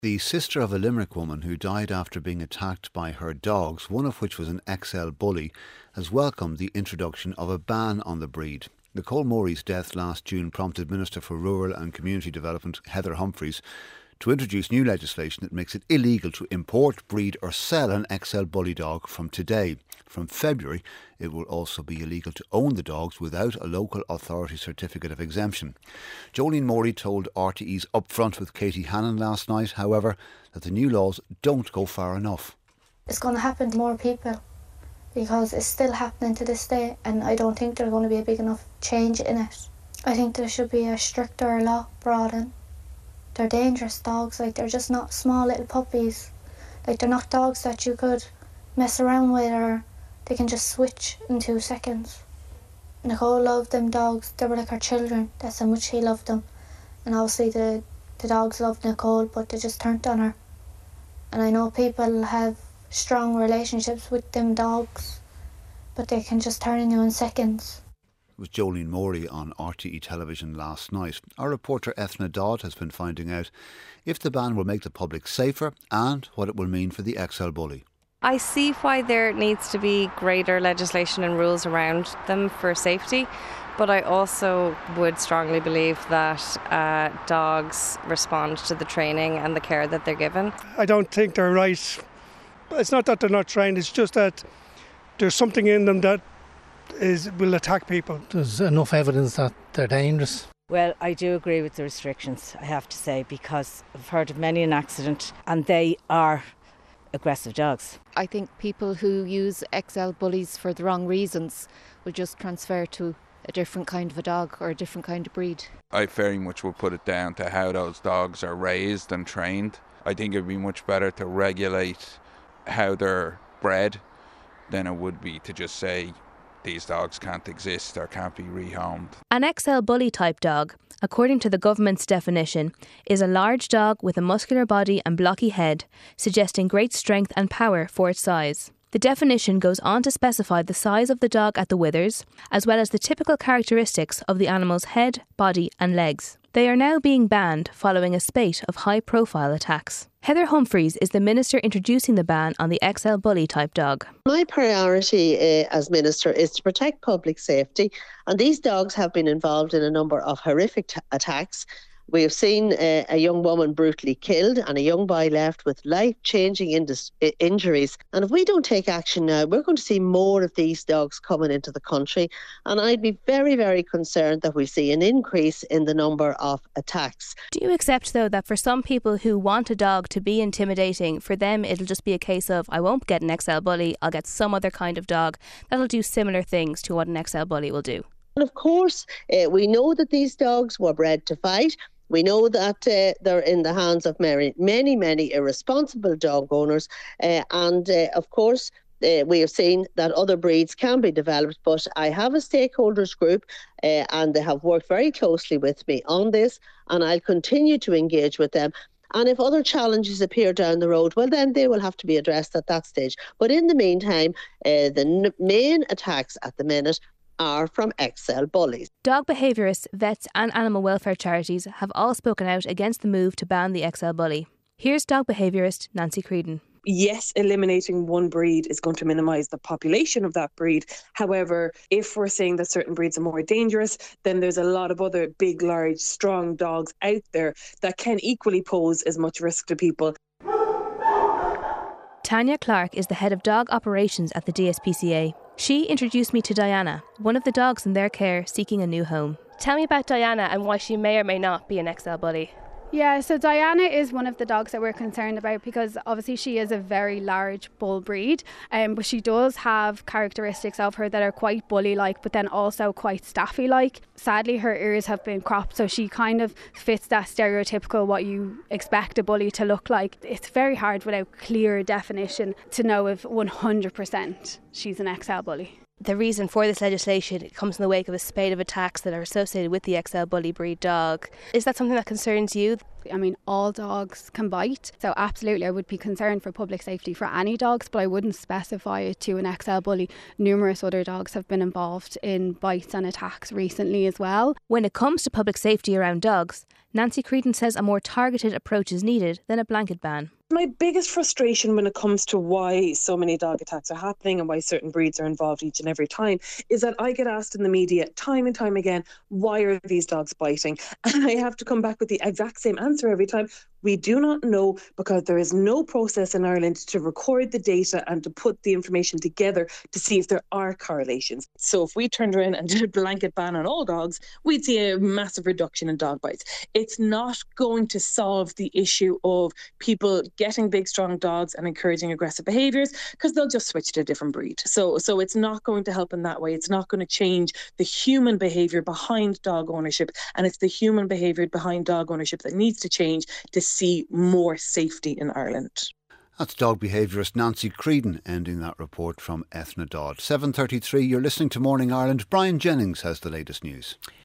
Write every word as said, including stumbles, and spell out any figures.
The sister of a Limerick woman who died after being attacked by her dogs, one of which was an X L bully, has welcomed the introduction of a ban on the breed. Nicole Morey's death last June prompted Minister for Rural and Community Development Heather Humphreys to introduce new legislation that makes it illegal to import, breed or sell an X L bully dog from today. From February, it will also be illegal to own the dogs without a local authority certificate of exemption. Jolene Morey told R T E's Upfront with Katie Hannon last night, however, that the new laws don't go far enough. It's going to happen to more people because it's still happening to this day, and I don't think there's going to be a big enough change in it. I think there should be a stricter law brought in. They're dangerous dogs, like they're just not small little puppies. Like they're not dogs that you could mess around with, or they can just switch in two seconds. Nicole loved them dogs. They were like her children. That's how much she loved them. And obviously the, the dogs loved Nicole, but they just turned on her. And I know people have strong relationships with them dogs, but they can just turn on you in seconds. It was Jolene Morey on R T E television last night. Our reporter Ethna Dodd has been finding out if the ban will make the public safer and what it will mean for the X L bully. I see why there needs to be greater legislation and rules around them for safety, but I also would strongly believe that uh, dogs respond to the training and the care that they're given. I don't think they're right. It's not that they're not trained, it's just that there's something in them that is will attack people. There's enough evidence that they're dangerous. Well, I do agree with the restrictions, I have to say, because I've heard of many an accident and they are aggressive dogs. I think people who use X L bullies for the wrong reasons will just transfer to a different kind of a dog or a different kind of breed. I very much would put it down to how those dogs are raised and trained. I think it would be much better to regulate how they're bred than it would be to just say these dogs can't exist or can't be rehomed. An X L bully type dog, according to the government's definition, is a large dog with a muscular body and blocky head, suggesting great strength and power for its size. The definition goes on to specify the size of the dog at the withers, as well as the typical characteristics of the animal's head, body and legs. They are now being banned following a spate of high-profile attacks. Heather Humphreys is the minister introducing the ban on the X L bully type dog. My priority uh, as minister is to protect public safety, and these dogs have been involved in a number of horrific t- attacks. We have seen uh, a young woman brutally killed and a young boy left with life-changing indus- injuries. And if we don't take action now, we're going to see more of these dogs coming into the country. And I'd be very, very concerned that we see an increase in the number of attacks. Do you accept, though, that for some people who want a dog to be intimidating, for them it'll just be a case of, I won't get an X L bully, I'll get some other kind of dog that'll do similar things to what an X L bully will do? And of course, uh, we know that these dogs were bred to fight. We know that uh, they're in the hands of many, many, many irresponsible dog owners. Uh, and uh, of course, uh, we have seen that other breeds can be developed. But I have a stakeholders group uh, and they have worked very closely with me on this. And I'll continue to engage with them. And if other challenges appear down the road, well, then they will have to be addressed at that stage. But in the meantime, uh, the n- main attacks at the minute are from X L bullies. Dog behaviourists, vets and animal welfare charities have all spoken out against the move to ban the X L bully. Here's dog behaviourist Nancy Creedon. Yes, eliminating one breed is going to minimise the population of that breed. However, if we're saying that certain breeds are more dangerous, then there's a lot of other big, large, strong dogs out there that can equally pose as much risk to people. Tanya Clark is the head of dog operations at the D S P C A. She introduced me to Diana, one of the dogs in their care seeking a new home. Tell me about Diana and why she may or may not be an X L bully. Yeah, so Diana is one of the dogs that we're concerned about because obviously she is a very large bull breed, um, but she does have characteristics of her that are quite bully-like, but then also quite staffy-like. Sadly, her ears have been cropped, so she kind of fits that stereotypical what you expect a bully to look like. It's very hard without clear definition to know if one hundred percent she's an X L bully. The reason for this legislation comes in the wake of a spate of attacks that are associated with the X L bully breed dog. Is that something that concerns you? I mean, all dogs can bite, so absolutely I would be concerned for public safety for any dogs, but I wouldn't specify it to an X L bully. Numerous other dogs have been involved in bites and attacks recently as well. When it comes to public safety around dogs, Nancy Creedon says a more targeted approach is needed than a blanket ban. My biggest frustration when it comes to why so many dog attacks are happening and why certain breeds are involved each and every time is that I get asked in the media time and time again, why are these dogs biting? And I have to come back with the exact same answer every time. We do not know, because there is no process in Ireland to record the data and to put the information together to see if there are correlations. So if we turned around and did a blanket ban on all dogs, we'd see a massive reduction in dog bites. It's not going to solve the issue of people getting big, strong dogs and encouraging aggressive behaviours, because they'll just switch to a different breed. So, so it's not going to help in that way. It's not going to change the human behaviour behind dog ownership, and it's the human behaviour behind dog ownership that needs to change to see more safety in Ireland. That's dog behaviourist Nancy Creedon ending that report from Ethna Dodd. seven thirty-three, you're listening to Morning Ireland. Brian Jennings has the latest news.